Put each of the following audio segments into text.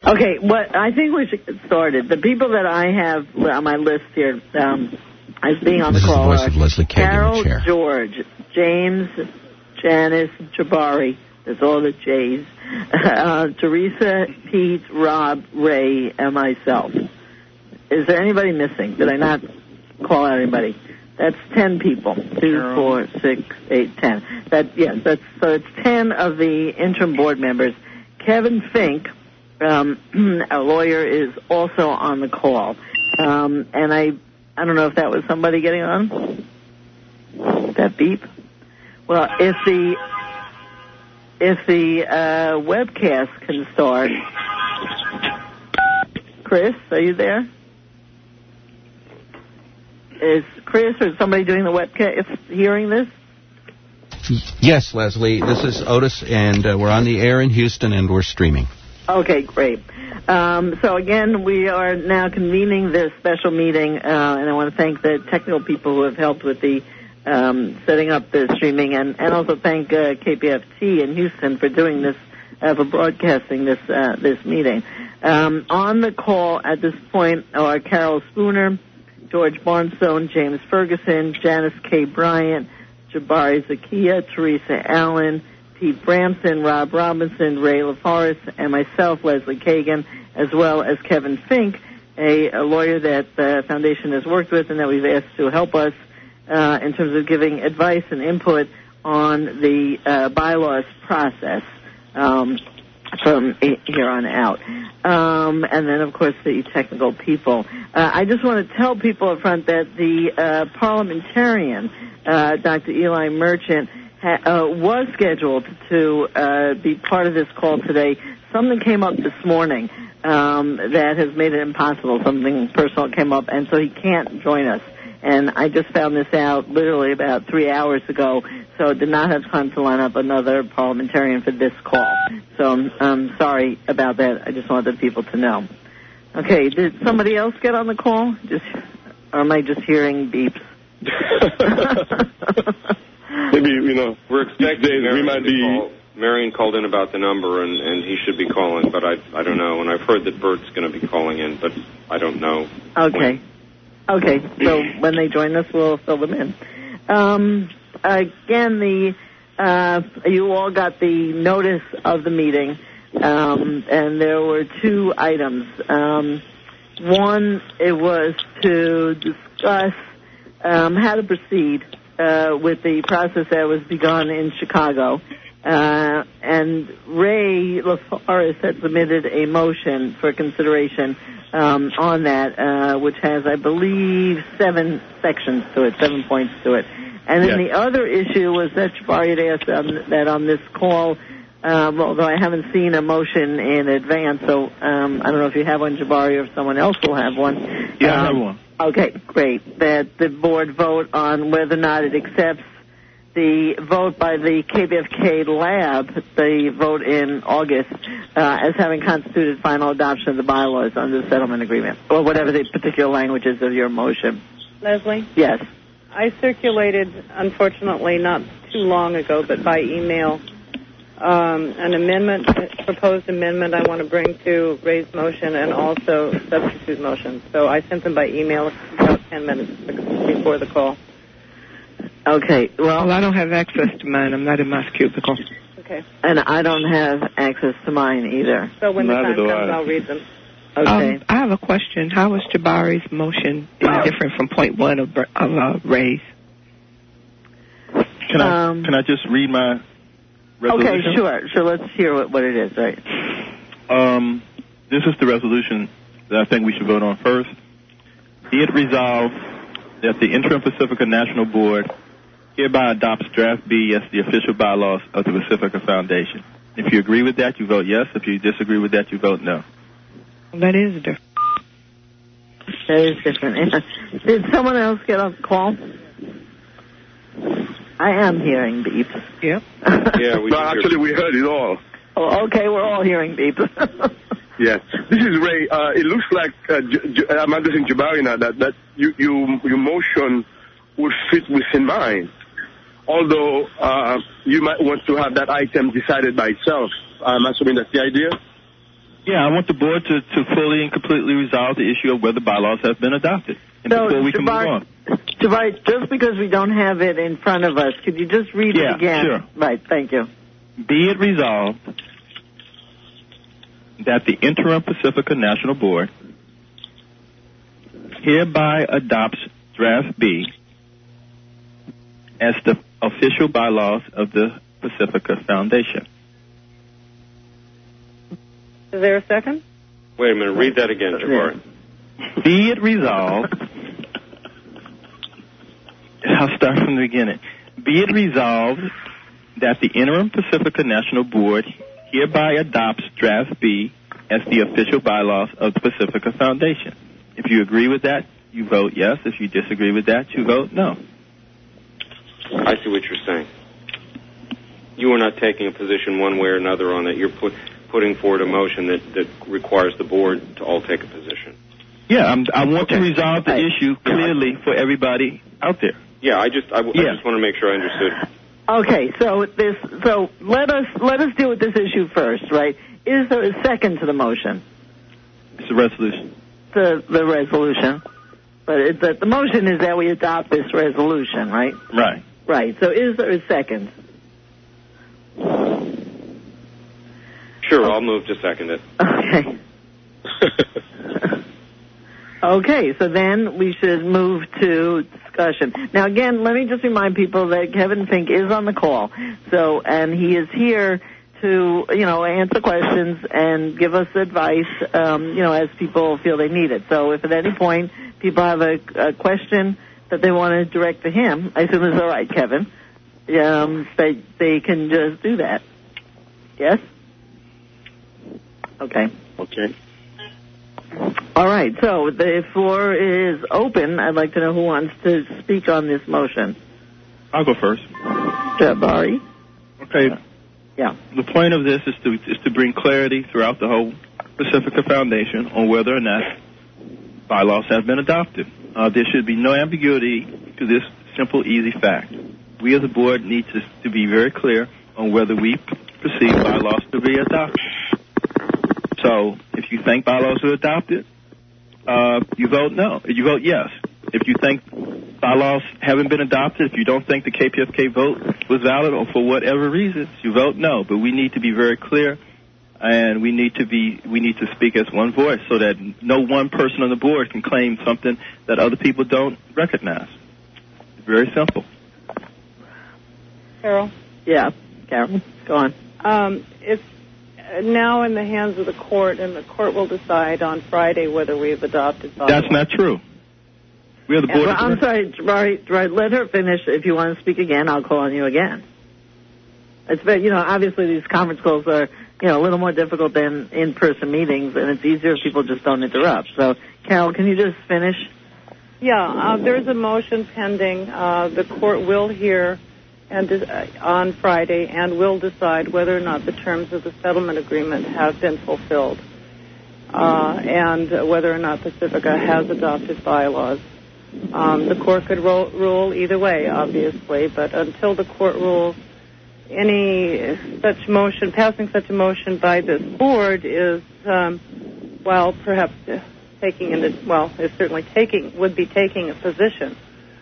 Okay, I think we should get started. The people that I have on my list here as being on the call are Carol, George, James, Janice, Jabari. That's all the J's. Teresa, Pete, Rob, Ray, and myself. Is there anybody missing? Did I not call out anybody? That's 10 people. 2, 4, 6, 8, 10. So it's 10 of the interim board members. Kevin Fink, our lawyer, is also on the call. And I don't know if that was somebody getting on. That beep. Well, if the webcast can start. Chris, are you there? Is Chris or somebody doing the webcast hearing this? Yes, Leslie. This is Otis, and we're on the air in Houston, and we're streaming. Okay, great. So, again, we are now convening this special meeting, and I want to thank the technical people who have helped with the setting up the streaming, and also thank KPFT in Houston for doing this, for broadcasting this meeting. On the call at this point are Carol Spooner, George Barnstone, James Ferguson, Janice K. Bryant, Jabari Zakia, Teresa Allen, Pete Bramson, Rob Robinson, Ray LaForest, and myself, Leslie Kagan, as well as Kevin Fink, a lawyer that the Foundation has worked with and that we've asked to help us in terms of giving advice and input on the bylaws process from here on out. And then, of course, the technical people. I just want to tell people up front that the parliamentarian, Dr. Eli Merchant, was scheduled to be part of this call today. Something came up this morning that has made it impossible. Something personal came up, and so he can't join us. And I just found this out literally about 3 hours ago, so did not have time to line up another parliamentarian for this call. So I'm sorry about that. I just wanted people to know. Okay, did somebody else get on the call? Or am I just hearing beeps? Maybe, we're expecting Marion called in about the number, and he should be calling, but I don't know. And I've heard that Bert's going to be calling in, but I don't know. Okay. Okay, so when they join us, we'll fill them in. Again, you all got the notice of the meeting, and there were 2 items. One, it was to discuss how to proceed with the process that was begun in Chicago. And Ray LaForest had submitted a motion for consideration on that, which has, I believe, 7 sections to it, 7 points to it. And then the other issue was that Jabari had asked that on this call, although I haven't seen a motion in advance, so I don't know if you have one, Jabari, or if someone else will have one. Yeah, I have one. Okay, great. That the board vote on whether or not it accepts the vote by the KBFK lab, the vote in August, as having constituted final adoption of the bylaws under the settlement agreement, or whatever the particular language is of your motion. Leslie? Yes. I circulated, unfortunately, not too long ago, but by email, an amendment, proposed amendment I want to bring to Ray's motion and also substitute motion. So I sent them by email about 10 minutes before the call. Okay, well, I don't have access to mine. I'm not in my cubicle. Okay. And I don't have access to mine either. So when the time comes, I'll read them. Okay. I have a question. How is Jabari's motion different from point 1 of Ray's? Can I just read my resolution? Okay, sure. So let's hear what it is, right? This is the resolution that I think we should vote on first. Be it resolved that the Interim Pacifica National Board hereby adopts Draft B as the official bylaws of the Pacifica Foundation. If you agree with that, you vote yes. If you disagree with that, you vote no. That is different. That is different. Did someone else get off the call? I am hearing beeps. Yep. Yeah, we heard it all. Oh, okay, we're all hearing beeps. Yes. This is Ray. It looks like, I'm addressing Jabari now, that your motion would fit within mine. Although you might want to have that item decided by itself. I'm assuming that's the idea? Yeah, I want the board to fully and completely resolve the issue of whether bylaws have been adopted. And So, before we can move on. Jabari, just because we don't have it in front of us, could you just read it again? Sure. Right, thank you. Be it resolved that the Interim Pacifica National Board hereby adopts Draft B as the official bylaws of the Pacifica Foundation. Is there a second? Wait a minute. Read that again, Jabari. Be it resolved. I'll start from the beginning. Be it resolved that the Interim Pacifica National Board hereby adopts Draft B as the official bylaws of the Pacifica Foundation. If you agree with that, you vote yes. If you disagree with that, you vote no. I see what you're saying. You are not taking a position one way or another on it. You're putting forward a motion that requires the board to all take a position. Yeah, I want to resolve the issue clearly for everybody out there. Yeah, I just want to make sure I understood. Okay, so let us deal with this issue first, right? Is there a second to the motion? It's a resolution. The resolution, but the motion is that we adopt this resolution, right? Right. Right. So is there a second? Sure, I'll move to second it. Okay. Okay, so then we should move to discussion. Now, again, let me just remind people that Kevin Fink is on the call, and he is here to, answer questions and give us advice, as people feel they need it. So if at any point people have a question that they want to direct to him, I assume it's all right, Kevin, they can just do that. Yes? Okay. Okay. All right, so the floor is open. I'd like to know who wants to speak on this motion. I'll go first. Jabari. Okay. Yeah. The point of this is to bring clarity throughout the whole Pacifica Foundation on whether or not bylaws have been adopted. There should be no ambiguity to this simple, easy fact. We as a board need to be very clear on whether we perceive bylaws to be adopted. So if you think bylaws are adopted, you vote no. You vote yes. If you think bylaws haven't been adopted, if you don't think the KPFK vote was valid or for whatever reasons, you vote no. But we need to be very clear, and we need to speak as one voice so that no one person on the board can claim something that other people don't recognize. It's very simple. Carol? Yeah, Carol, go on. It's now in the hands of the court, and the court will decide on Friday whether we have adopted bylaws. That's not true. We are the board. I'm sorry, Jabari, let her finish. If you want to speak again, I'll call on you again. It's obviously these conference calls are, a little more difficult than in-person meetings, and it's easier if people just don't interrupt. So, Carol, can you just finish? Yeah, there's a motion pending. The court will hear on Friday and will decide whether or not the terms of the settlement agreement have been fulfilled and whether or not Pacifica has adopted bylaws. The court could rule either way, obviously, but until the court rules, passing such a motion by this board is, perhaps would be taking a position.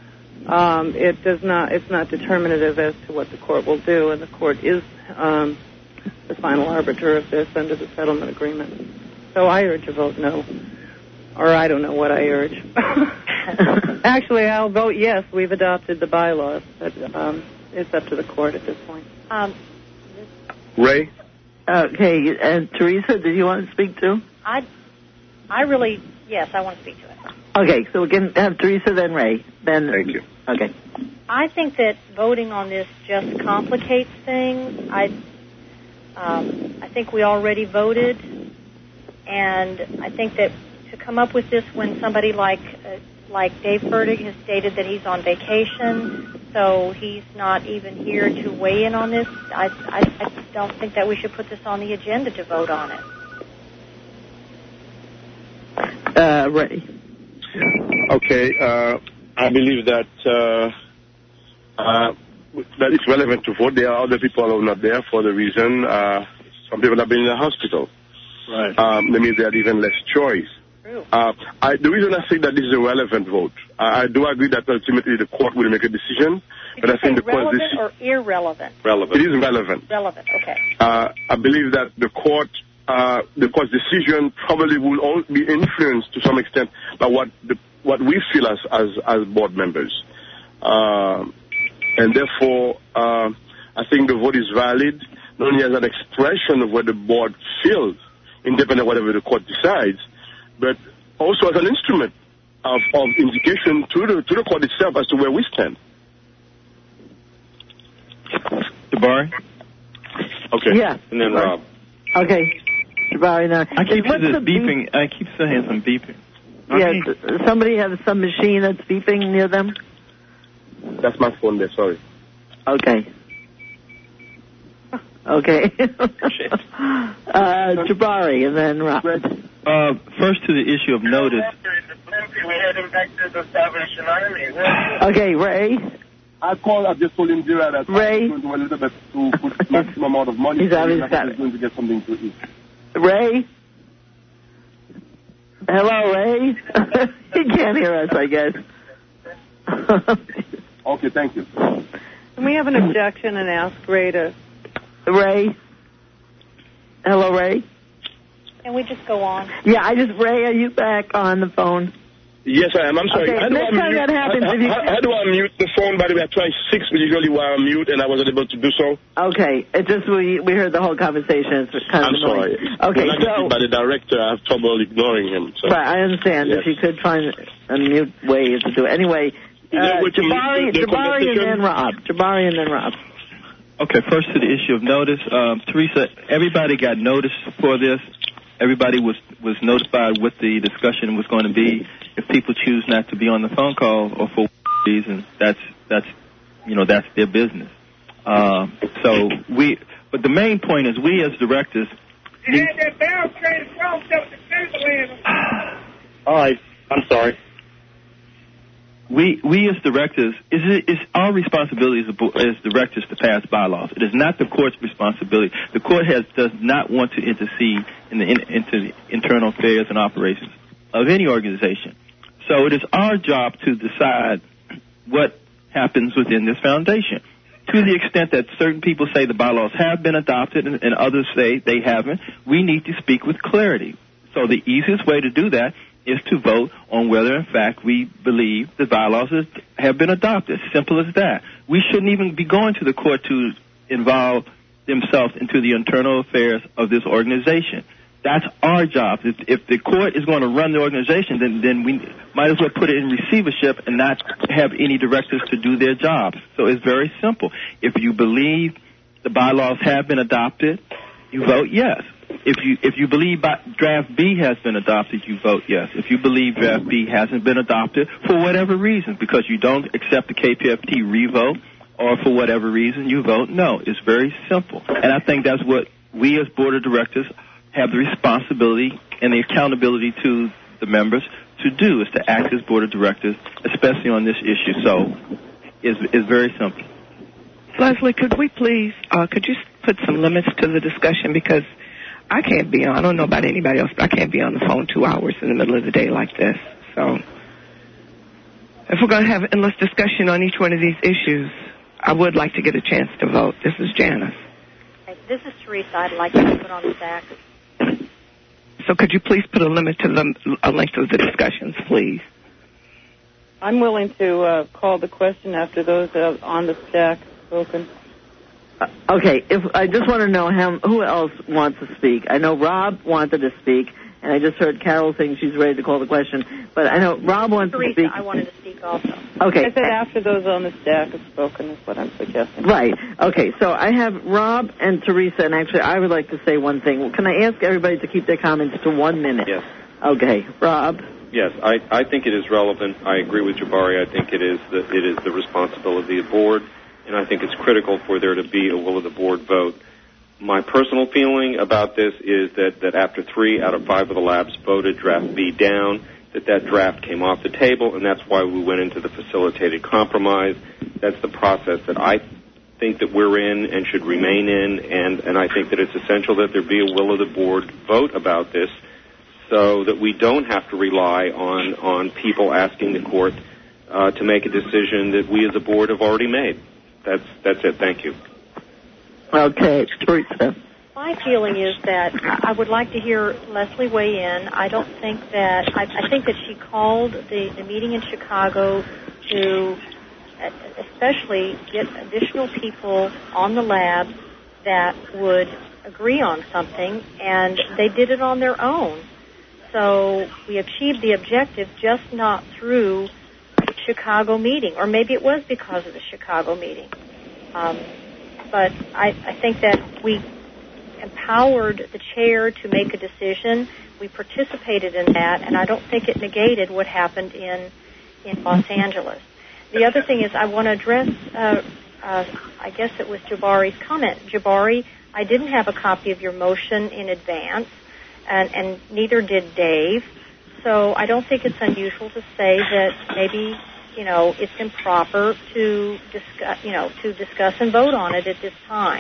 It's not determinative as to what the court will do, and the court is the final arbiter of this under the settlement agreement. So I urge a vote no, or I don't know what I urge. Actually, I'll vote yes. We've adopted the bylaws, but it's up to the court at this point. Ray? Okay, and Teresa, did you want to speak too? Yes, I want to speak to it. Okay, so we can have Teresa, then Ray. Thank you. Okay. I think that voting on this just complicates things. I think we already voted, and I think that to come up with this when somebody like Dave Fertig has stated that he's on vacation, so he's not even here to weigh in on this, I don't think that we should put this on the agenda to vote on it. Ray. Okay, I believe that it's relevant to vote. There are other people who are not there for the reason some people have been in the hospital. That means they had even less choice. The reason I say that this is a relevant vote, I do agree that ultimately the court will make a decision. But I think the court relevant or irrelevant? It is relevant. Relevant. Okay. I believe that the court's decision probably will all be influenced to some extent by what we feel as board members, and therefore I think the vote is valid not only as an expression of what the board feels, independent of whatever the court decides, but also as an instrument of indication to the court itself as to where we stand. Jabari? Okay. Yeah. And then Rob. Okay. Jabari now. I keep beeping. I keep saying some beeping. Yeah, somebody has some machine that's beeping near them? That's my phone there, sorry. Okay. Okay. Jabari and then Rob. First to the issue of notice. Okay, Ray. I just told him that Ray. going to a little bit to put maximum amount of money. He's obviously going to get something to eat. Ray? Hello, Ray? He can't hear us, I guess. Okay, thank you. Can we have an objection and ask Ray to... Ray? Hello, Ray? Can we just go on? Yeah, Ray, are you back on the phone? Yes, I am. I'm sorry. Okay, next time that happens... How do I mute the phone? By the way, I tried 6, but usually while I'm mute, and I wasn't able to do so. Okay, it just we heard the whole conversation. It's kind of annoying. Sorry. Okay, so... by the director, I have trouble ignoring him. So. Right, I understand. Yes. If you could find a mute way to do it. Anyway, Jabari and then Rob. Jabari and then Rob. Okay, first to the issue of notice. Teresa, everybody got notice for this. Everybody was notified what the discussion was going to be. If people choose not to be on the phone call or for reasons, that's their business. But the main point is we as directors. All right, I'm sorry. We as directors, it's our responsibility as directors to pass bylaws. It is not the court's responsibility. The court does not want to intercede into the internal affairs and operations of any organization. So it is our job to decide what happens within this foundation. To the extent that certain people say the bylaws have been adopted and others say they haven't, we need to speak with clarity. So the easiest way to do that is to vote on whether, in fact, we believe the bylaws have been adopted. Simple as that. We shouldn't even be going to the court to involve themselves into the internal affairs of this organization. That's our job. If the court is going to run the organization, then we might as well put it in receivership and not have any directors to do their jobs. So it's very simple. If you believe the bylaws have been adopted, you vote yes. If you believe draft B has been adopted, you vote yes. If you believe draft B hasn't been adopted for whatever reason, because you don't accept the KPFT revote, or for whatever reason, you vote no. It's very simple. And I think that's what we as board of directors have the responsibility and the accountability to the members to do, is to act as board of directors, especially on this issue. So it's very simple. Leslie, could we please, could you put some limits to the discussion? Because I can't be on, I don't know about anybody else, but I can't be on the phone 2 hours in the middle of the day like this. So if we're going to have endless discussion on each one of these issues, I would like to get a chance to vote. This is Janice. This is Teresa. I'd like to put on the stack. So could you please put a limit to a length of the discussions, please? I'm willing to call the question after those on the stack spoken. Okay, I just want to know who else wants to speak. I know Rob wanted to speak, and I just heard Carol saying she's ready to call the question. But I know Rob wants to speak. I wanted to speak also. Okay. I said after those on the stack have spoken is what I'm suggesting. Right. Okay, so I have Rob and Teresa, and actually I would like to say one thing. Well, can I ask everybody to keep their comments to 1 minute? Yes. Okay. Rob? Yes, I think it is relevant. I agree with Jabari. I think it is the responsibility of the board, and I think it's critical for there to be a will of the board vote. My personal feeling about this is that after 3 out of 5 of the labs voted draft B down, that draft came off the table, and that's why we went into the facilitated compromise. That's the process that I think that we're in and should remain in, and I think that it's essential that there be a will of the board vote about this so that we don't have to rely on people asking the court to make a decision that we as a board have already made. That's it. Thank you. Okay, Teresa. My feeling is that I would like to hear Leslie weigh in. I don't think that, I think that she called the meeting in Chicago to especially get additional people on the lab that would agree on something, and they did it on their own. So we achieved the objective, just not through the Chicago meeting, or maybe it was because of the Chicago meeting. But I think that we empowered the chair to make a decision. We participated in that, and I don't think it negated what happened in Los Angeles. The other thing is I want to address, I guess it was Jabari's comment. Jabari, I didn't have a copy of your motion in advance, and neither did Dave. So I don't think it's unusual to say that maybe, it's improper to discuss and vote on it at this time.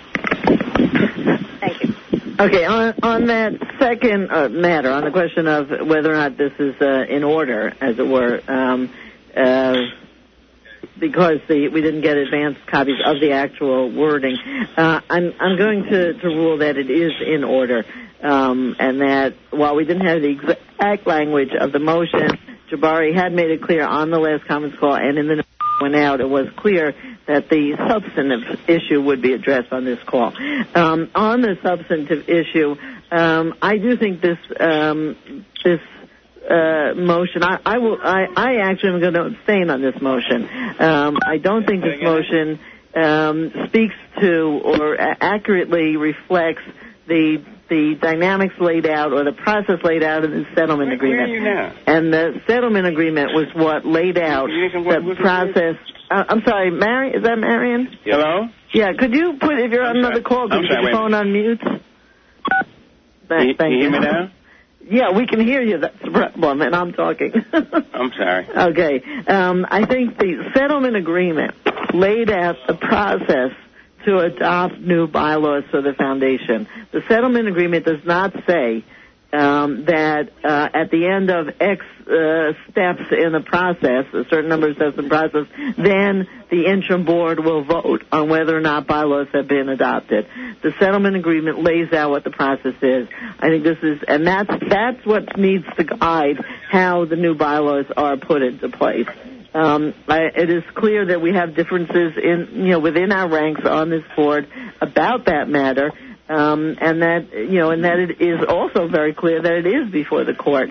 Thank you. Okay, on that second matter, on the question of whether or not this is in order, as it were, because we didn't get advanced copies of the actual wording, I'm going to rule that it is in order, and that while we didn't have the exact language of the motion, Jabari had made it clear on the last conference call and in the note that went out, it was clear that the substantive issue would be addressed on this call. On the substantive issue, I do think this motion, I actually am going to abstain on this motion. I don't think this motion speaks to or accurately reflects the dynamics laid out or the process laid out in the settlement agreement. Where are you now? And the settlement agreement was what laid out the process. I'm sorry, is that Marion? Hello? Yeah, could you put, if you're on another call, could you put your phone on mute? Thank you. Hear me now? Yeah, we can hear you. That's the problem, and I'm talking. I'm sorry. Okay. I think the settlement agreement laid out the process to adopt new bylaws for the foundation. The settlement agreement does not say that at the end of X steps in the process, a certain number of steps in the process, then the interim board will vote on whether or not bylaws have been adopted. The settlement agreement lays out what the process is. I think this is, and that's what needs to guide how the new bylaws are put into place. It is clear that we have differences within our ranks on this board about that matter, and that it is also very clear that it is before the court.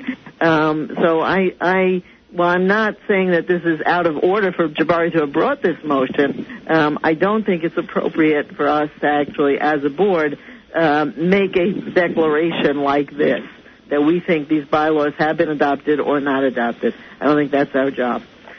So while I'm not saying that this is out of order for Jabari to have brought this motion, I don't think it's appropriate for us to actually, as a board, make a declaration like this, that we think these bylaws have been adopted or not adopted. I don't think that's our job.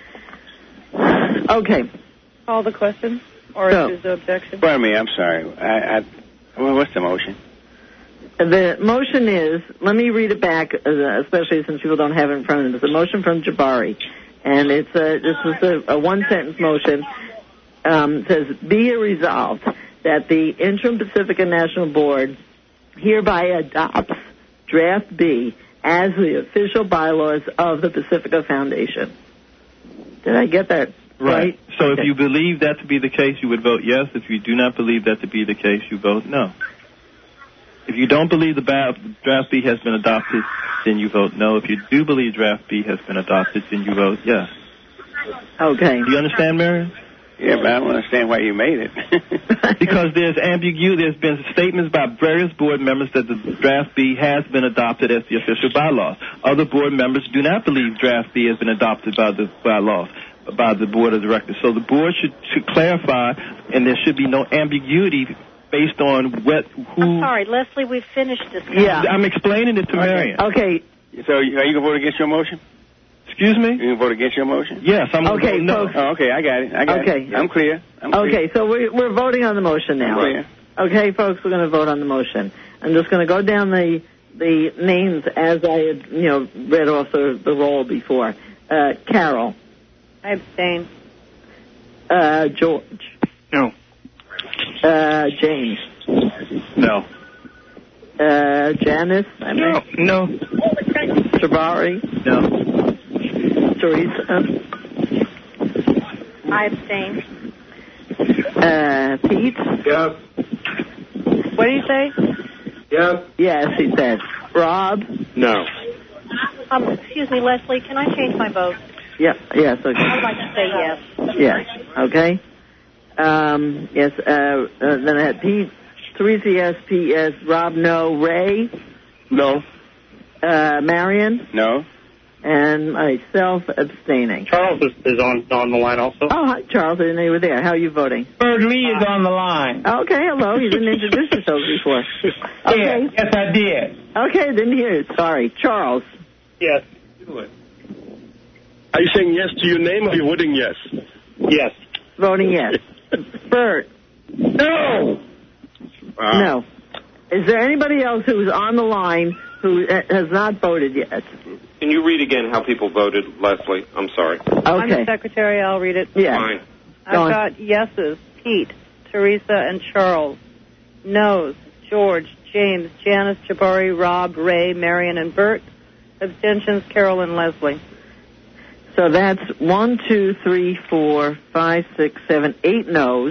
Okay. Call the question, or is the objection? Pardon me, I'm sorry. What's the motion? The motion is, let me read it back, especially since people don't have it in front of them. It's a motion from Jabari, and this is a one-sentence motion. It says, be it resolved that the Interim Pacifica National Board hereby adopts Draft B as the official bylaws of the Pacifica Foundation. Did I get that right? So if you believe that to be the case, you would vote yes. If you do not believe that to be the case, you vote no. If you don't believe the Draft B has been adopted, then you vote no. If you do believe Draft B has been adopted, then you vote yes. Okay. Do you understand, Marion? Yeah, but I don't understand why you made it. Because there's ambiguity. There's been statements by various board members that the Draft B has been adopted as the official bylaws. Other board members do not believe Draft B has been adopted by the bylaws, by the board of directors. So the board should clarify, and there should be no ambiguity based on who... I'm sorry, Leslie, we've finished this. Yeah. I'm explaining it to Marion. Okay. So are you going to vote against your motion? Excuse me? You going to vote against your motion? Yes, I'm going to vote no. Oh, okay, I got it. I'm clear. Okay, so we're voting on the motion now. Clear. Okay, folks, we're going to vote on the motion. I'm just going to go down the names as I had, read off the roll before. Carol. I abstain. George. No. James? No. Janice? No. Jabari? No. Teresa? I abstain. Pete? Yes. What do you say? Yes. Yes, he said. Rob? No. Excuse me, Leslie, can I change my vote? Yes, okay. I would like to say yes. Yes, okay. Yes, then I had Pete, Teresa, yes, Pete, yes, Rob, no, Ray? No. Marion? No. And myself abstaining. Charles is on the line also. Oh, hi, Charles. I didn't know you were there. How are you voting? Bird Lee is on the line. Okay, hello. You didn't introduce yourself before. Okay. Yes, I did. Okay, didn't hear it. Sorry. Charles. Yes. Are you saying yes to your name or are you voting yes? Yes. Voting yes. Bert. No. No. Is there anybody else who's on the line who has not voted yet? Can you read again how people voted, Leslie? I'm sorry. Okay. I'm the secretary. I'll read it. Yeah. Fine. I've got yeses, Pete, Teresa, and Charles. Noes, George, James, Janice, Jabari, Rob, Ray, Marion, and Bert. Abstentions, Carol and Leslie. So that's 1, 2, 3, 4, 5, 6, 7, 8 noes,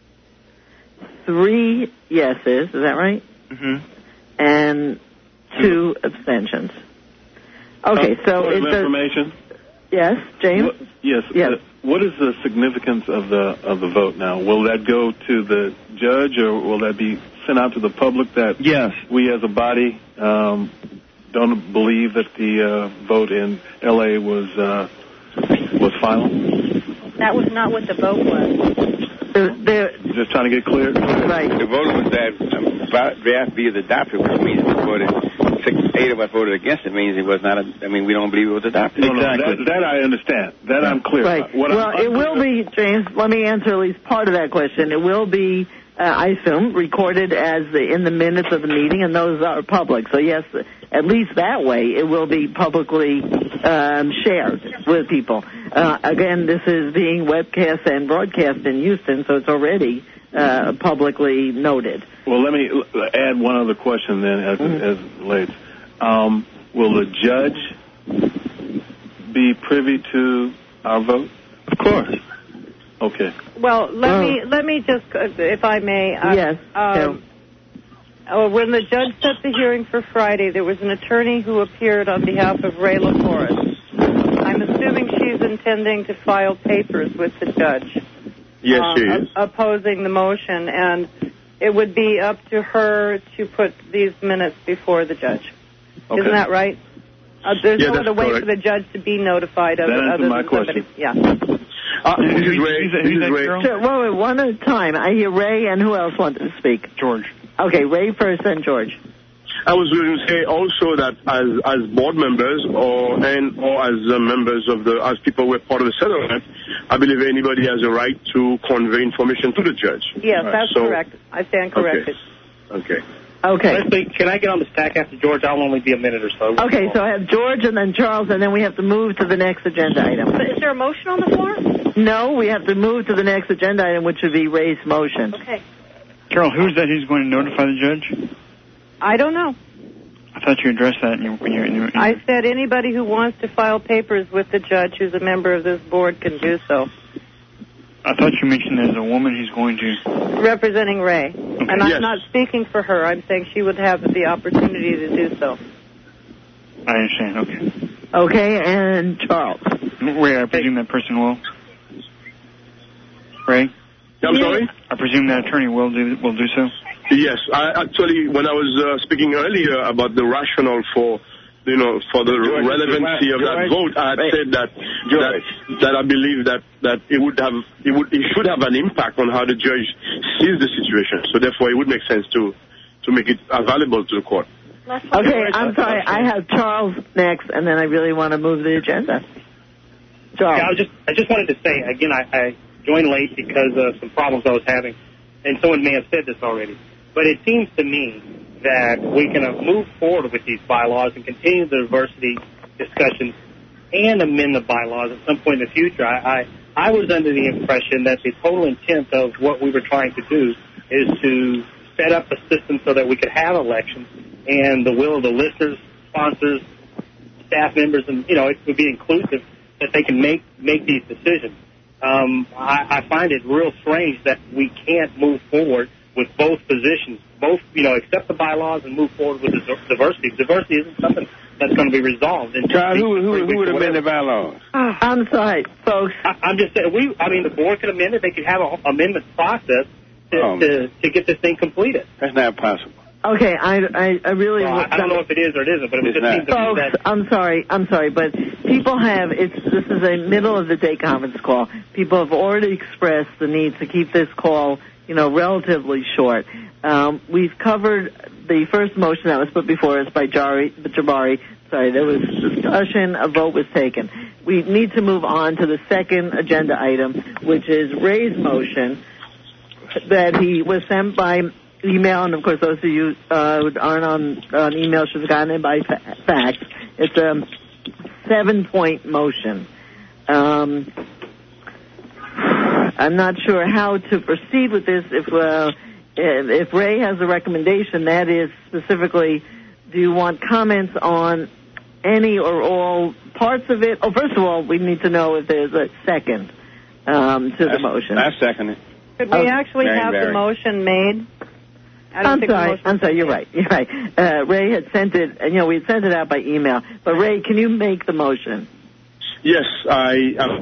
3 yeses. Is that right? Mm-hmm. And 2 abstentions. Okay, so Point of it's information. Yes, James. Yes. What is the significance of the vote now? Will that go to the judge, or will that be sent out to the public that we as a body don't believe that the vote in L.A. was final? That was not what the vote was. Just trying to get clear. Right. The vote was that draft B is adopted, which means we voted 8 of us voted against it. Means it was not. We don't believe it was adopted. No, that I understand. That I'm clear about. Well, it will be, James. Let me answer at least part of that question. It will be, I assume, recorded as in the minutes of the meeting, and those are public. So yes, at least that way, it will be publicly shared with people. Again, this is being webcast and broadcast in Houston, so it's already publicly noted. Well, let me add one other question then, as relates. Will the judge be privy to our vote? Of course. Okay. Well, let me just, if I may. Yes. When the judge set the hearing for Friday, there was an attorney who appeared on behalf of Ray LaForest. I'm assuming she's intending to file papers with the judge. Yes, she is. Opposing the motion, and it would be up to her to put these minutes before the judge. Okay. Isn't that right? There's no other way correct. for the judge to be notified of it other my than question. somebody. Yeah. This is Ray. Sure, wait, one at a time. I hear Ray, and who else wanted to speak? George. Okay, Ray first, then George. I was going to say also that as board members or as members of as people who are part of the settlement, I believe anybody has a right to convey information to the judge. Yes, that's correct. I stand corrected. Okay. Leslie, can I get on the stack after George? I'll only be a minute or so. Okay, so I have George and then Charles, and then we have to move to the next agenda item. But is there a motion on the floor? No, we have to move to the next agenda item, which would be Ray's motion. Okay. Carol, who's that he's going to notify the judge? I don't know. I thought you addressed that in your I said anybody who wants to file papers with the judge who's a member of this board can do so. I thought you mentioned there's a woman who's going to... Representing Ray. Okay. And I'm not speaking for her. I'm saying she would have the opportunity to do so. I understand, okay. Okay, and Charles. Ray, I presume that person will? Ray? I'm sorry? I presume that attorney will do so? Yes. Actually, when I was speaking earlier about the rationale for the relevancy of that vote, I had said that I believe that it should have an impact on how the judge sees the situation. So therefore, it would make sense to make it available to the court. Okay, I'm sorry. I have Charles next, and then I really want to move the agenda. Charles. Yeah, I just wanted to say again, I joined late because of some problems I was having, and someone may have said this already, but it seems to me that we can move forward with these bylaws and continue the diversity discussions and amend the bylaws at some point in the future. I I was under the impression that the total intent of what we were trying to do is to set up a system so that we could have elections, and the will of the listeners, sponsors, staff members, and, it would be inclusive, that they can make these decisions. I find it real strange that we can't move forward with both positions, accept the bylaws and move forward with diversity. Diversity isn't something that's going to be resolved. Charles, who would amend the bylaws? I'm sorry, folks. I'm just saying, the board could amend it. They could have an amendment process to get this thing completed. That's not possible. Okay, I really... Well, I don't know if it is or it isn't, but it just seems to folks, be that... I'm sorry, but people this is a middle-of-the-day conference call. People have already expressed the need to keep this call, relatively short. We've covered the first motion that was put before us by Jabari. Sorry, there was discussion, a vote was taken. We need to move on to the second agenda item, which is Ray's motion that he was sent by email, and of course those of you who aren't on email should have gotten it by fax. It's a 7-point motion. I'm not sure how to proceed with this. If Ray has a recommendation, that is specifically, do you want comments on any or all parts of it? Oh, first of all, we need to know if there's a second to the motion. I second it. Could we actually have the motion made? I'm sorry, you're right. Ray had sent it, we had sent it out by email. But Ray, can you make the motion? Yes, I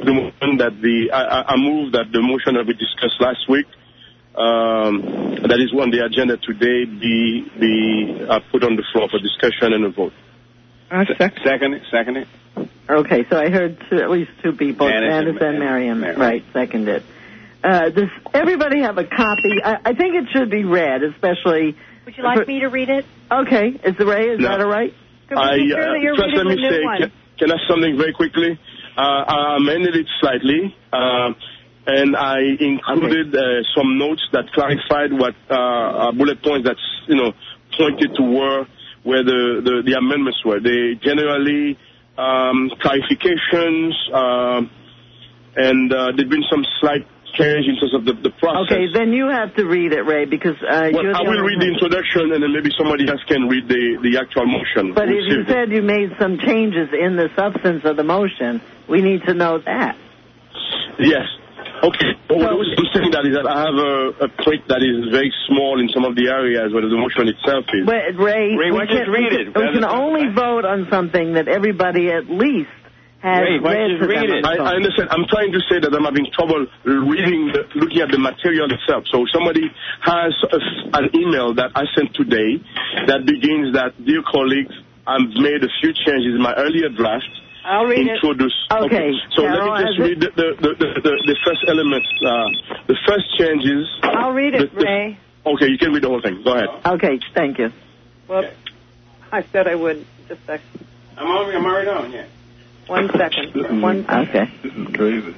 move that the motion that we discussed last week, that is on the agenda today, be put on the floor for discussion and a vote. Second it. Okay, so I heard at least two people, Janice and Mariam. Right, seconded. Does everybody have a copy? I think it should be read, especially... Would you like me to read it? Okay. Is that all right? First, let me say, can I ask something very quickly? I amended it slightly, and I included some notes that clarified what bullet points that pointed to where the amendments were. They generally clarifications, and there've been some slight change in terms of the process. Okay, then you have to read it, Ray, because I will read the introduction, and then maybe somebody else can read the actual motion. But if you said you made some changes in the substance of the motion, we need to know that. Yes. Okay. But what I'm saying that is that I have a tweak that is very small in some of the areas where the motion itself is. But Ray, just read it. We can only vote on something that everybody at least has read. I understand. I'm trying to say that I'm having trouble looking at the material itself. So somebody has an email that I sent today that begins that, dear colleagues, I've made a few changes in my earlier draft. I'll read it. Okay. So let me just read the first element. The first changes. I'll read it, Ray. Okay, you can read the whole thing. Go ahead. Okay, thank you. Well, I said I would. Just a second. I'm already on, yeah. 1 second. Okay. This is crazy.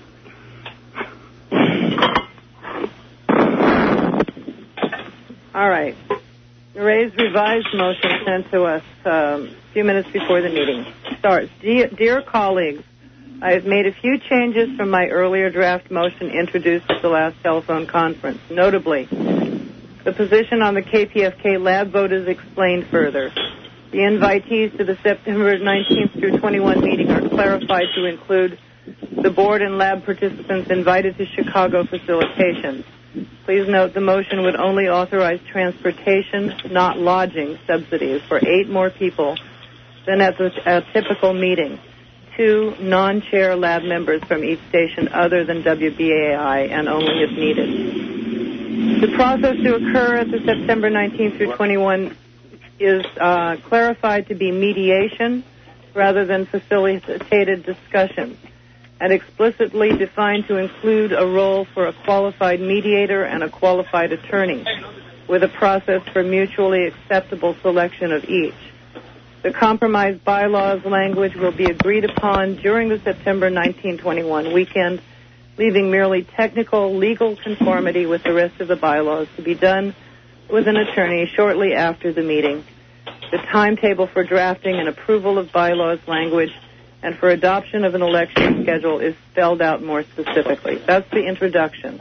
All right. Ray's revised motion sent to us a few minutes before the meeting starts. Dear colleagues, I have made a few changes from my earlier draft motion introduced at the last telephone conference. Notably, the position on the KPFK lab vote is explained further. The invitees to the September 19th through 21 meeting are clarified to include the board and lab participants invited to Chicago facilitation. Please note the motion would only authorize transportation, not lodging subsidies for 8 more people than at a typical meeting. 2 non-chair lab members from each station other than WBAI and only if needed. The process to occur at the September 19th through 21 is clarified to be mediation rather than facilitated discussion, and explicitly defined to include a role for a qualified mediator and a qualified attorney, with a process for mutually acceptable selection of each. The compromise bylaws language will be agreed upon during the September 1921 weekend, leaving merely technical legal conformity with the rest of the bylaws to be done with an attorney shortly after the meeting. The timetable for drafting and approval of bylaws language and for adoption of an election schedule is spelled out more specifically. That's the introduction.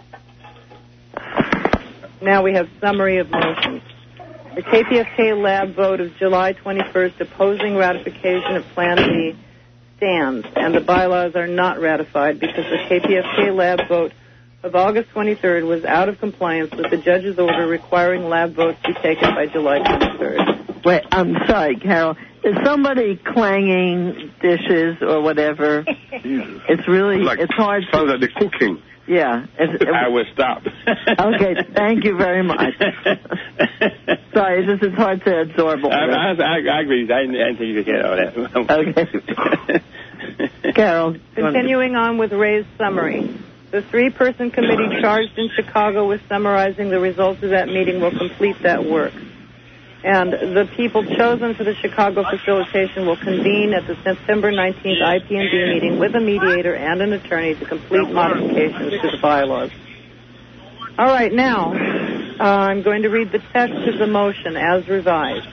Now we have summary of motions. The KPFK Lab vote of July 21st opposing ratification of Plan B stands, and the bylaws are not ratified because the KPFK Lab vote of August 23rd was out of compliance with the judge's order requiring lab votes be taken by July 23rd. Wait, I'm sorry, Carol. Is somebody clanging dishes or whatever? It's really, it's hard. Sounds like they're cooking. Yeah. I will stop. Okay, thank you very much. Sorry, this is hard to absorb. I agree. I didn't think you could get all that. Okay. Carol. Continuing on with Ray's summary. The three-person committee charged in Chicago with summarizing the results of that meeting will complete that work. And the people chosen for the Chicago facilitation will convene at the September 19th IPNB meeting with a mediator and an attorney to complete modifications to the bylaws. All right, now I'm going to read the text of the motion as revised.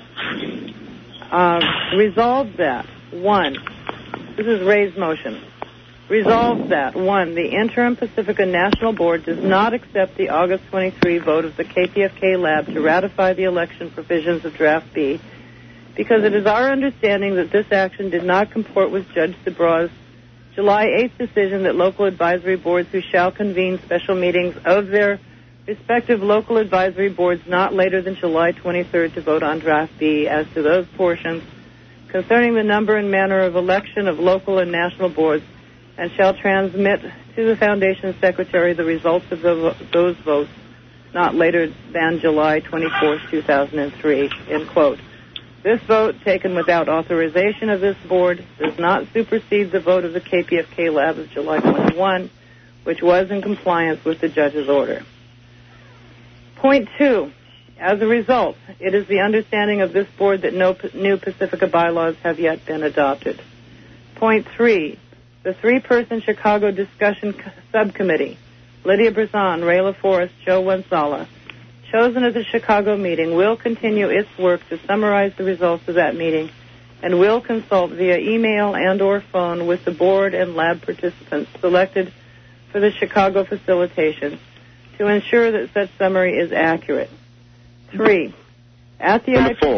Resolve that, 1, this is Ray's motion. Resolves that, 1, the Interim Pacifica National Board does not accept the August 23 vote of the KPFK Lab to ratify the election provisions of Draft B because it is our understanding that this action did not comport with Judge Sabraw's July 8th decision that local advisory boards who shall convene special meetings of their respective local advisory boards not later than July 23rd to vote on Draft B as to those portions concerning the number and manner of election of local and national boards and shall transmit to the Foundation Secretary the results of those votes not later than July 24, 2003, end quote. This vote, taken without authorization of this board, does not supersede the vote of the KPFK Lab of July 21, which was in compliance with the judge's order. Point 2. As a result, it is the understanding of this board that no new Pacifica bylaws have yet been adopted. Point 3. The three-person Chicago Discussion Subcommittee, Lydia Brazan, Ray LaForest, Joe Wansala, chosen at the Chicago meeting, will continue its work to summarize the results of that meeting and will consult via email and or phone with the board and lab participants selected for the Chicago facilitation to ensure that such summary is accurate. 3. At the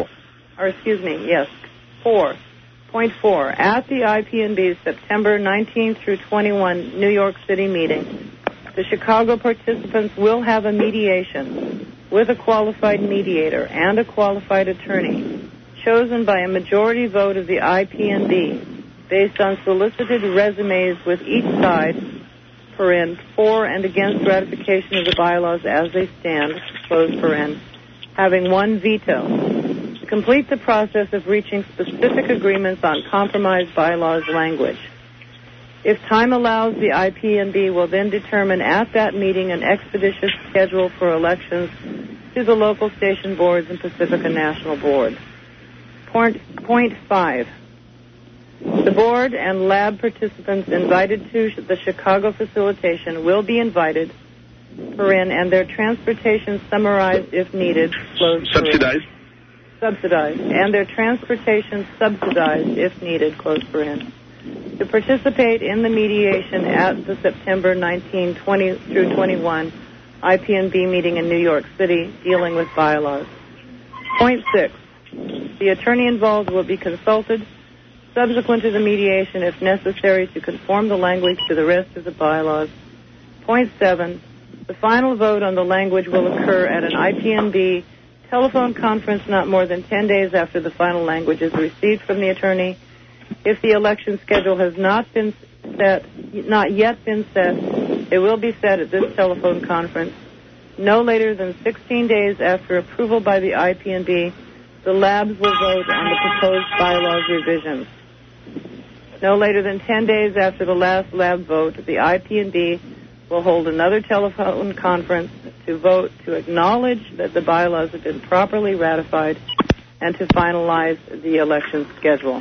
4. Point 4. At the IPNB's September 19 through 21 New York City meeting, the Chicago participants will have a mediation with a qualified mediator and a qualified attorney chosen by a majority vote of the IPNB based on solicited resumes with each side, for and against ratification of the bylaws as they stand, having one veto. Complete the process of reaching specific agreements on compromised bylaws language. If time allows, the IPNB will then determine at that meeting an expeditious schedule for elections to the local station boards and Pacifica National Board. Point 5. The board and lab participants invited to the Chicago facilitation will be invited, and their transportation summarized if needed, subsidized, and their transportation subsidized if needed, to participate in the mediation at the September 19, 20 through 21 IPNB meeting in New York City dealing with bylaws. Point 6. The attorney involved will be consulted subsequent to the mediation if necessary to conform the language to the rest of the bylaws. Point 7. The final vote on the language will occur at an IPNB telephone conference not more than 10 days after the final language is received from the attorney. If the election schedule has not yet been set, it will be set at this telephone conference. No later than 16 days after approval by the IPNB, the labs will vote on the proposed bylaws revisions. No later than 10 days after the last lab vote, the IPNB will hold another telephone conference to vote to acknowledge that the bylaws have been properly ratified and to finalize the election schedule.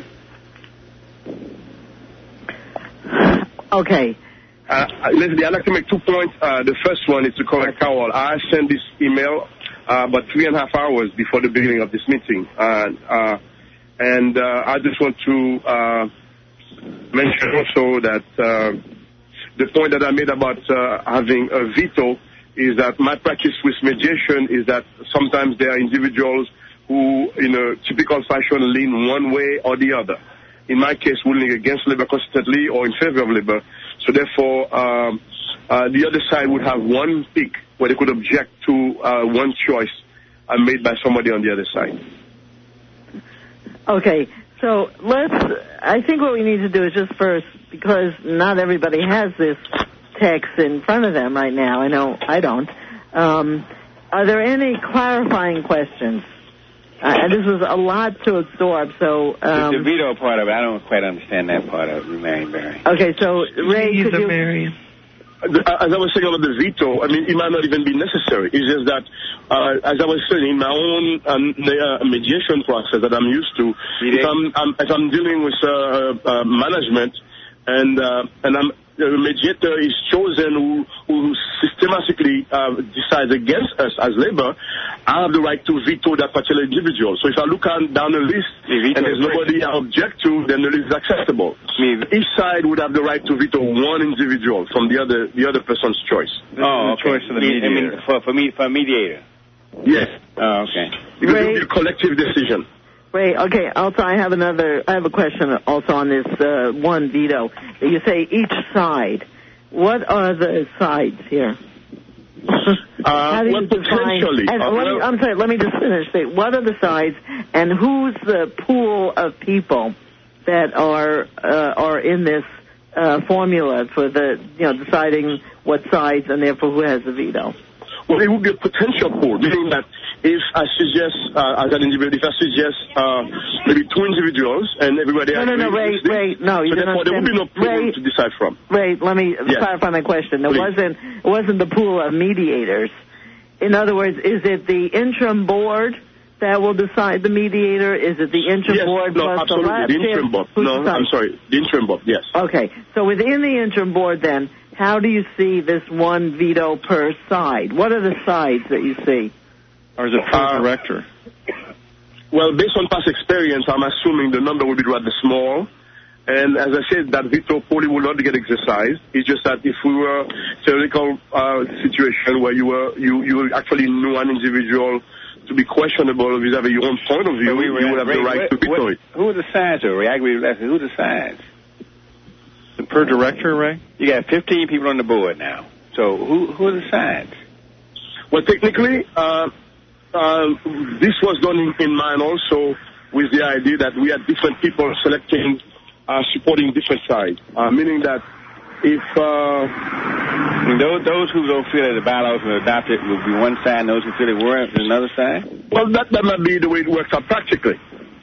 Okay. Leslie, I'd like to make 2 points. The first one is to correct Carol. I sent this email about 3.5 hours before the beginning of this meeting. And I just want to mention also that the point that I made about having a veto is that my practice with mediation is that sometimes there are individuals who, in a typical fashion, lean one way or the other. In my case, ruling against labor consistently or in favor of labor. So therefore, the other side would have one pick where they could object to one choice made by somebody on the other side. Okay, so I think what we need to do is just first, because not everybody has this text in front of them right now, I know I don't, are there any clarifying questions? And this was a lot to absorb, so... the veto part of it, I don't quite understand that part of it, Marion Barry. Okay, so Ray, could you... Marion. As I was saying about the veto, I mean, it might not even be necessary. It's just that, as I was saying, in my own mediation process that I'm used to, if I'm dealing with management and the mediator is chosen who systematically decides against us as labor, I have the right to veto that particular individual. So if I look down the list and there's nobody I object to, then the list is acceptable. Each side would have the right to veto one individual from the other person's choice. Oh, okay. Choice of the mediator. For a mediator. Yes. Oh, okay. Because it will be a collective decision. Right. Okay. Also, I have a question also on this one veto. You say each side. What are the sides here? How do you potentially. I'm sorry. Let me just finish. What are the sides, and who's the pool of people that are in this formula for deciding what sides and therefore who has the veto? Well, it would be a potential pool, meaning that if I suggest, as an individual, maybe two individuals and everybody else... No, Ray, no, you don't understand. There would be no pool to decide from. Ray, let me clarify my question. It wasn't the pool of mediators. In other words, is it the interim board that will decide the mediator? Is it the interim board plus absolutely. the lab? The interim board. I'm sorry. The interim board, yes. Okay. So within the interim board, then, how do you see this one veto per side? What are the sides that you see? Or is it per director? Well, based on past experience, I'm assuming the number will be rather small. And as I said, that veto probably will not get exercised. It's just that if we were a theoretical situation where you actually knew an individual to be questionable vis-a-vis your own point of view, you would have the right to veto it. Who are the sides, Ray? I agree with that. Who are the sides? Per director, Ray? You got 15 people on the board now. So who are the sides? Well, technically, this was done in mind also with the idea that we had different people selecting, supporting different sides, meaning that if... those who don't feel that the bylaws were adopted will be one side, and those who feel they weren't another side? Well, that might be the way it works out practically.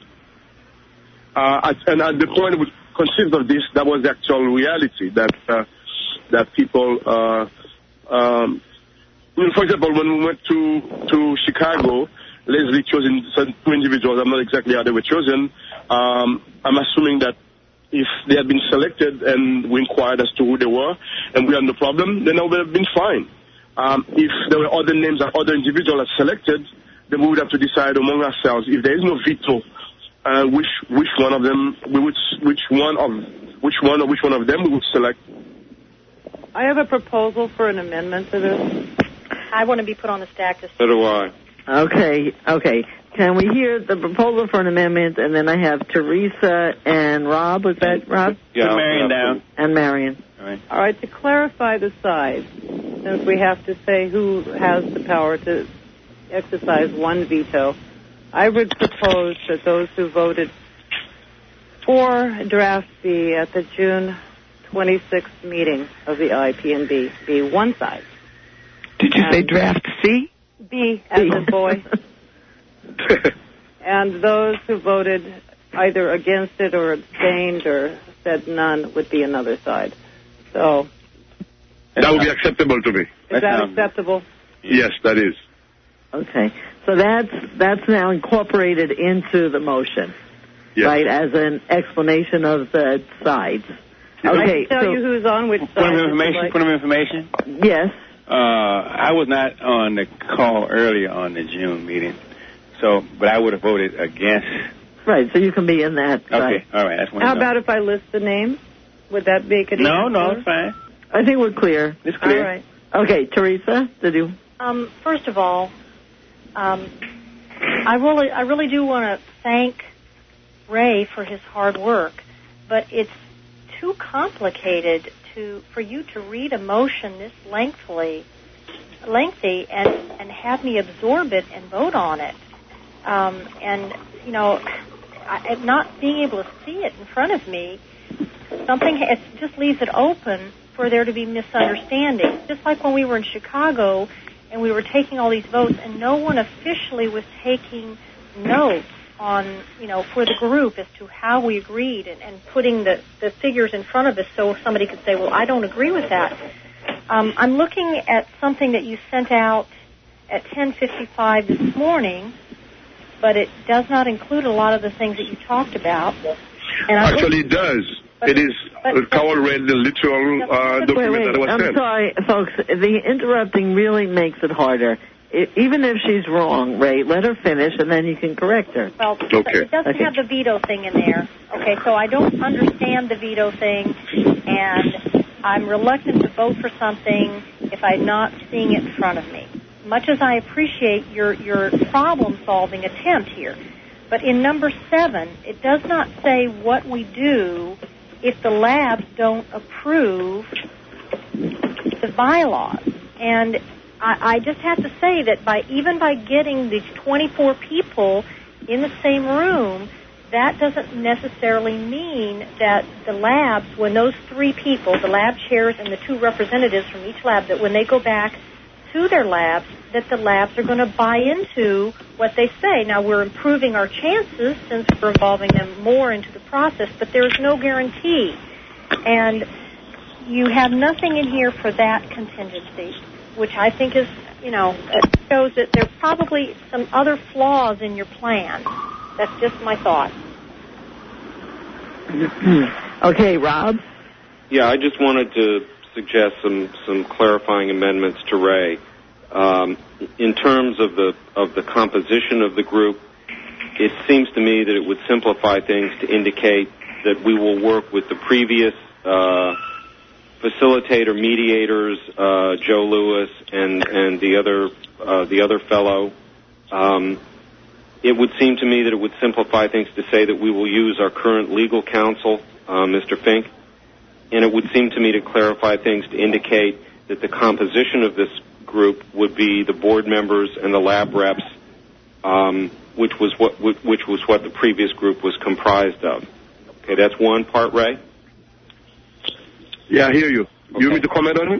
And at the point we conceived of this, that was the actual reality, that people... for example, when we went to Chicago, Leslie chose two individuals. I'm not exactly how they were chosen. I'm assuming that if they had been selected and we inquired as to who they were and we had no problem, then that would have been fine. If there were other names that other individuals had selected, then we would have to decide among ourselves if there is no veto, which one of them we would select. I have a proposal for an amendment to this. I want to be put on the stack. So do I. Okay. Can we hear the proposal for an amendment? And then I have Teresa and Rob. Was that Rob? Yeah, Marion down. And Marion. All right, to clarify the sides, since we have to say who has the power to exercise one veto, I would propose that those who voted for draft B at the June 26th meeting of the IPNB be one side. Did you say draft C? B as in boy. And those who voted either against it or abstained or said none would be another side. So that would be acceptable to me. Is that acceptable? Yes, that is. Okay. So that's now incorporated into the motion, right, as an explanation of the sides. Okay. I can tell you who's on which side. Point of information? Yes. I was not on the call earlier on the June meeting, but I would have voted against. Right, so you can be in that. Okay, all right. That's one. How about if I list the names? Would that make it No, easier? it's fine. I think we're clear. It's clear. All right. Okay, Teresa, did you? First of all, I really do want to thank Ray for his hard work, but it's too complicated for you to read a motion this lengthy and have me absorb it and vote on it. And, you know, not being able to see it in front of me, it just leaves it open for there to be misunderstandings. Just like when we were in Chicago and we were taking all these votes and no one officially was taking notes on, you know, for the group as to how we agreed and putting the figures in front of us so somebody could say, well, I don't agree with that. I'm looking at something that you sent out at 10:55 this morning, but it does not include a lot of the things that you talked about. And Actually, it does. Carol read the literal document that was sent. I'm sorry, folks. The interrupting really makes it harder. Even if she's wrong, Ray, let her finish, and then you can correct her. Well, it doesn't have the veto thing in there. Okay, so I don't understand the veto thing, and I'm reluctant to vote for something if I'm not seeing it in front of me. Much as I appreciate your problem-solving attempt here, but in number 7, it does not say what we do if the labs don't approve the bylaws. And I just have to say that even by getting these 24 people in the same room, that doesn't necessarily mean that the labs, when those 3 people, the lab chairs and the 2 representatives from each lab, that when they go back to their labs, that the labs are going to buy into what they say. Now, we're improving our chances since we're involving them more into the process, but there's no guarantee. And you have nothing in here for that contingency, which I think is, you know, shows that there are probably some other flaws in your plan. That's just my thought. Okay, Rob? Yeah, I just wanted to suggest some clarifying amendments to Ray. In terms of the composition of the group, it seems to me that it would simplify things to indicate that we will work with the previous facilitator mediators, Joe Lewis and the other fellow. It would seem to me that it would simplify things to say that we will use our current legal counsel, Mr. Fink, and it would seem to me to clarify things to indicate that the composition of this group would be the board members and the lab reps, which was what the previous group was comprised of. Okay, that's one part, Ray? Yeah, I hear you. Okay. You want me to comment on it?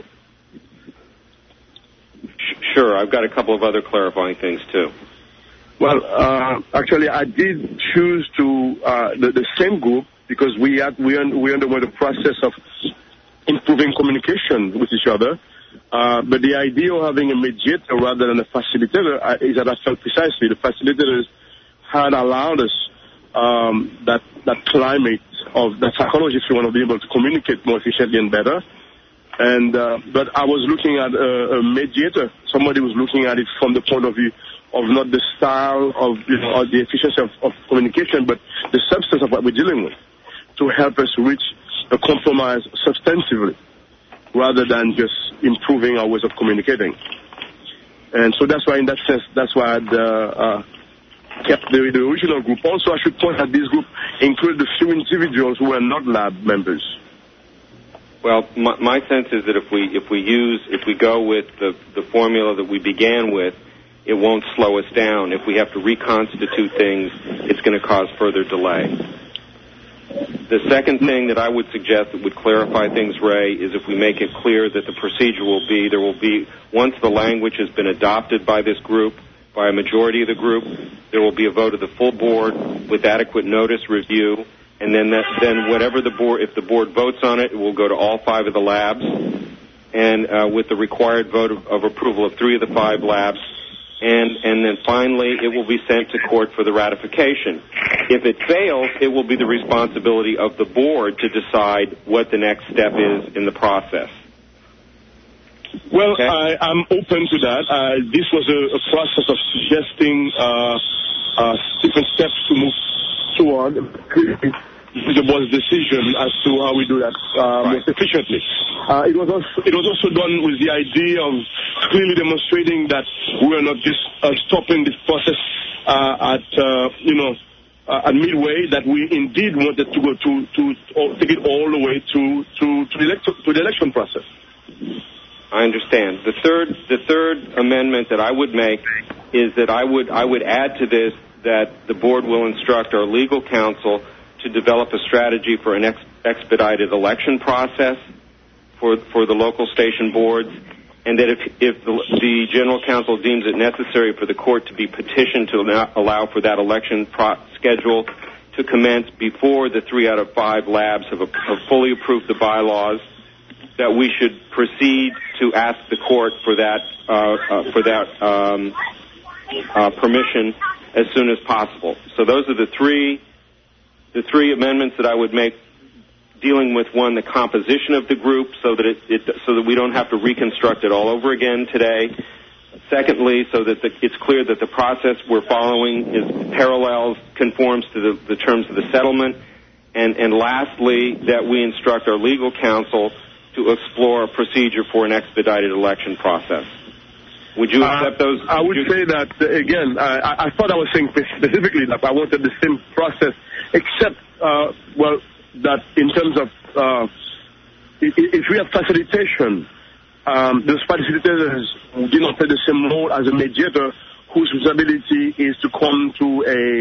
Sure. I've got a couple of other clarifying things, too. Well, actually, I did choose to the same group because we underwent the process of improving communication with each other. But the idea of having a mediator rather than a facilitator is that I felt precisely the facilitators had allowed us that climate of that psychology, if you want to be able to communicate more efficiently and better. And but I was looking at a mediator. Somebody was looking at it from the point of view of not the style of, you know, or the efficiency of communication, but the substance of what we're dealing with, to help us reach a compromise substantively, rather than just improving our ways of communicating. And so that's why, in that sense, that's why I kept the original group. Also, I should point out this group included a few individuals who were not lab members. Well, my sense is that if we go with the formula that we began with, it won't slow us down. If we have to reconstitute things, it's going to cause further delay. The second thing that I would suggest that would clarify things, Ray, is if we make it clear that the procedure will be, once the language has been adopted by this group, by a majority of the group, there will be a vote of the full board with adequate notice review, and then whatever the board, if the board votes on it, it will go to all 5 of the labs, and with the required vote of approval of 3 of the 5 labs, and then finally it will be sent to court for the ratification. If it fails, it will be the responsibility of the board to decide what the next step is in the process. Well, okay. I'm open to that. This was a process of suggesting different steps to move toward. the board's decision as to how we do that most efficiently. It was also done with the idea of clearly demonstrating that we are not just stopping this process at midway, that we indeed wanted to go to take it all the way to the election process. I understand. The third amendment that I would make is that I would add to this that the board will instruct our legal counsel to develop a strategy for an expedited election process for the local station boards, and that if the general counsel deems it necessary for the court to be petitioned to allow for that election schedule to commence before the 3 out of 5 labs have fully approved the bylaws, that we should proceed to ask the court for that permission as soon as possible. So those are the three amendments that I would make, dealing with, one, the composition of the group, so that we don't have to reconstruct it all over again today. Secondly, so that it's clear that the process we're following conforms to the terms of the settlement. And lastly, that we instruct our legal counsel to explore a procedure for an expedited election process. Would you accept those? I would say that, again, I thought I was saying specifically that I wanted the same process, except, that in terms of, if we have facilitation, those facilitators do not play the same role as a mediator whose responsibility is to come to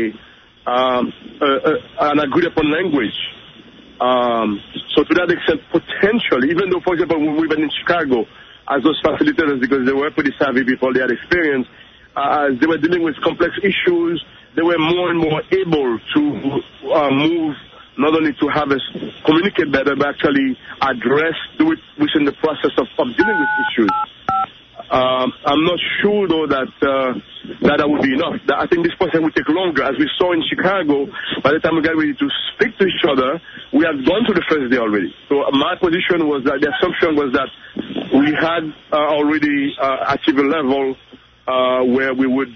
an agreed-upon language. So to that extent, potentially, even though, for example, we've been in Chicago as those facilitators, because they were pretty savvy people, they had experience, as they were dealing with complex issues, they were more and more able to move, not only to have us communicate better, but actually do it within the process of dealing with issues. I'm not sure, though, that would be enough. I think this process would take longer. As we saw in Chicago, by the time we got ready to speak to each other, we had gone to the first day already. So my position was that the assumption was that we had already achieved a level where we would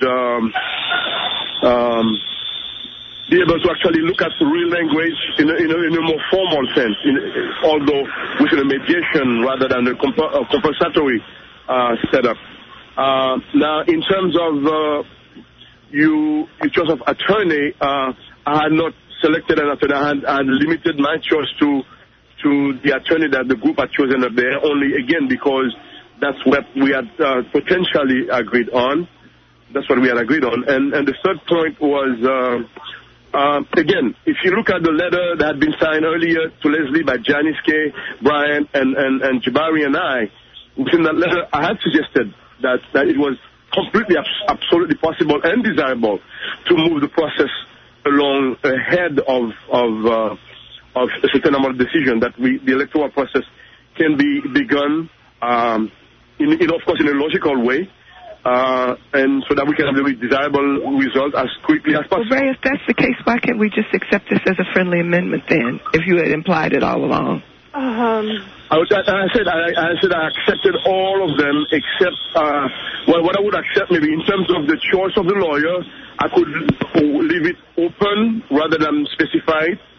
be able to actually look at real language in a more formal sense, although within a mediation rather than a compensatory setup. Now, in terms of your choice of attorney, I had not selected an attorney. I had limited my choice to the attorney that the group had chosen up there, only, again, because that's what we had potentially agreed on. That's what we had agreed on. And the third point was, again, if you look at the letter that had been signed earlier to Leslie by Janice K., Brian, and Jabari and I, within that letter, I had suggested that it was completely, absolutely possible and desirable to move the process along ahead of a certain amount of decision, that the electoral process can be begun, of course, in a logical way, and so that we can have the desirable result as quickly as possible. Well, Ray, if that's the case, why can't we just accept this as a friendly amendment then, if you had implied it all along? I said I accepted all of them except, what I would accept maybe in terms of the choice of the lawyer, I could leave it open rather than specify it,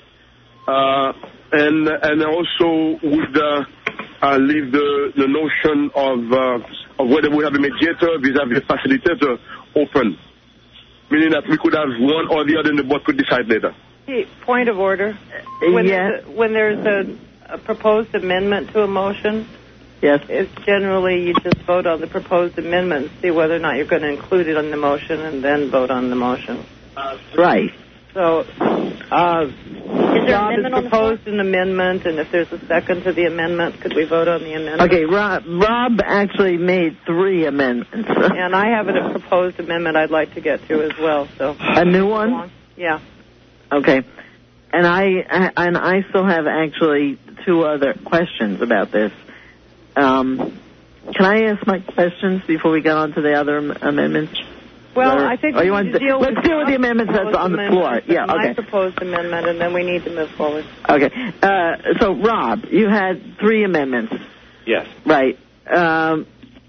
and also would leave the notion of whether we have a mediator vis-a-vis a facilitator open, meaning that we could have one or the other and the board could decide later. Point of order. When there's a proposed amendment to a motion, yes, it's generally you just vote on the proposed amendment, see whether or not you're going to include it on the motion, and then vote on the motion. Right. So, is there Rob an has amendment proposed an amendment, and if there's a second to the amendment, could we vote on the amendment? Okay, Rob actually made 3 amendments. And I have a proposed amendment I'd like to get to as well. So a new one? Yeah. Okay. And I still have actually 2 other questions about this. Can I ask my questions before we get on to the other amendments? Well, I think we need to deal with the amendments that's on the floor. Yeah, okay. My proposed amendment, and then we need to move forward. Okay. So, Rob, you had 3 amendments. Yes. Right. Can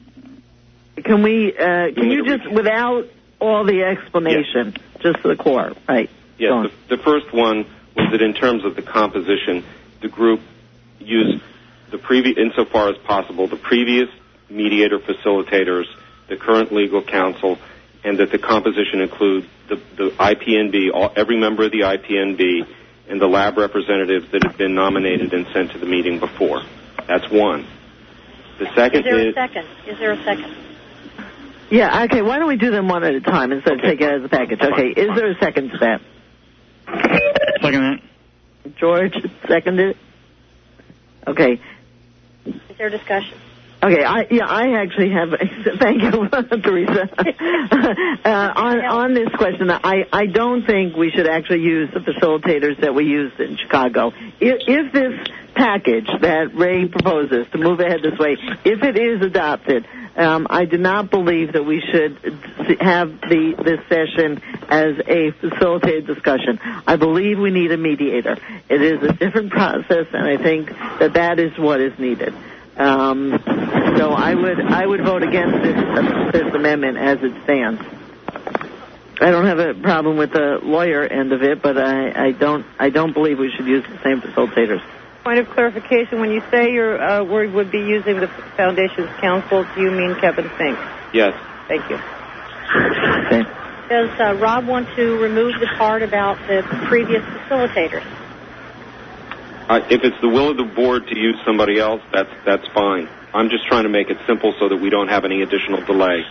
you just, without all the explanation, just the core, right? Yes. The first one was that in terms of the composition, the group used insofar as possible, the previous mediator facilitators, the current legal counsel, and that the composition include the IPNB, every member of the IPNB, and the lab representatives that have been nominated and sent to the meeting before. That's one. The second Is there a second? Yeah, okay, why don't we do them one at a time instead of taking it as a package? Okay, is there a second to that? Second that. George, seconded? Okay. Is there discussion? Okay, I actually have. Thank you, Teresa. On this question, I don't think we should actually use the facilitators that we used in Chicago. If this package that Ray proposes to move ahead this way, if it is adopted, I do not believe that we should have this session as a facilitated discussion. I believe we need a mediator. It is a different process, and I think that is what is needed. So I would vote against this amendment as it stands. I don't have a problem with the lawyer end of it, but I don't believe we should use the same facilitators. Point of clarification: when you say your word would be using the Foundation's counsel, do you mean Kevin Fink? Yes. Thank you. Okay. Does Rob want to remove the part about the previous facilitators? If it's the will of the board to use somebody else, that's fine. I'm just trying to make it simple so that we don't have any additional delay.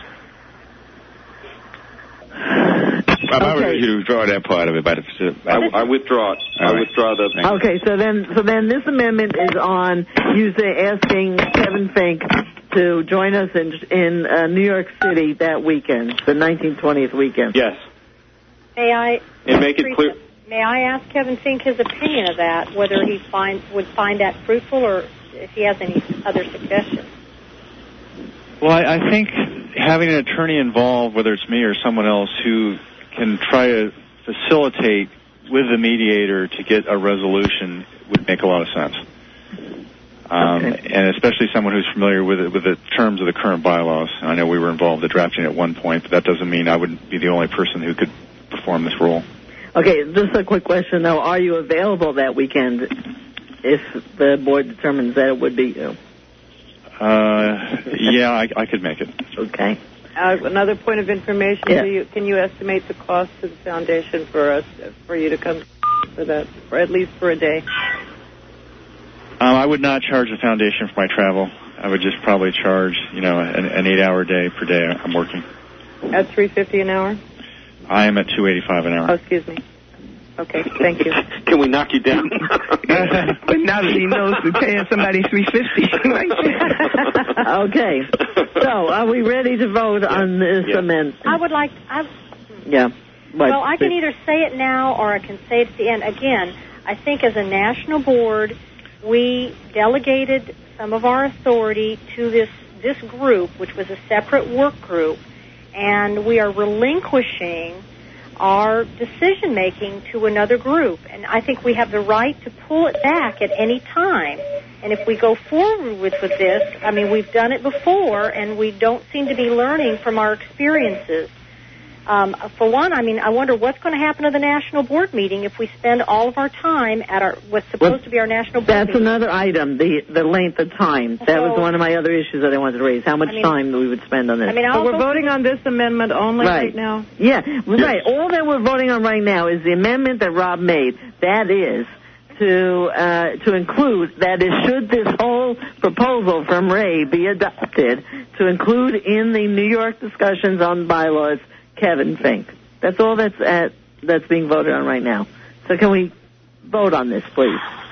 I would you to withdraw that part of it. I withdraw it. I withdraw the... Okay, so then this amendment is on asking Kevin Fink to join us in New York City that weekend, the 19th, 20th weekend. Yes. May I... And make it clear... May I ask Kevin Fink his opinion of that, whether he would find that fruitful or if he has any other suggestions? Well, I think having an attorney involved, whether it's me or someone else, who can try to facilitate with the mediator to get a resolution would make a lot of sense. And especially someone who's familiar with the terms of the current bylaws. I know we were involved in drafting at one point, but that doesn't mean I wouldn't be the only person who could perform this role. Okay, just a quick question, though. Are you available that weekend if the board determines that it would be you? Yeah, I could make it. Okay. Another point of information, can you estimate the cost to the Foundation for you to come for that, or at least for a day? I would not charge the Foundation for my travel. I would just probably charge, an 8-hour day per day I'm working. At $3.50 an hour? I am at $2.85 an hour. Oh, excuse me. Okay, thank you. Can we knock you down? But now that he knows we're paying somebody $3.50. Okay. So, are we ready to vote on this amendment? I would like... Yeah. Well, I can either say it now or I can say it at the end. Again, I think as a national board, we delegated some of our authority to this group, which was a separate work group, and we are relinquishing our decision-making to another group. And I think we have the right to pull it back at any time. And if we go forward with this, we've done it before, and we don't seem to be learning from our experiences. For one, I wonder what's going to happen to the national board meeting if we spend all of our time at what's supposed to be our national board meeting. That's another item, the length of time. That was one of my other issues that I wanted to raise, how much time we would spend on this. So we're voting on this amendment only right now? Yeah, right. All that we're voting on right now is the amendment that Rob made. That is to include, that is, should this whole proposal from Ray be adopted, to include in the New York discussions on bylaws Kevin Fink. That's all that's being voted on right now. So can we vote on this, please?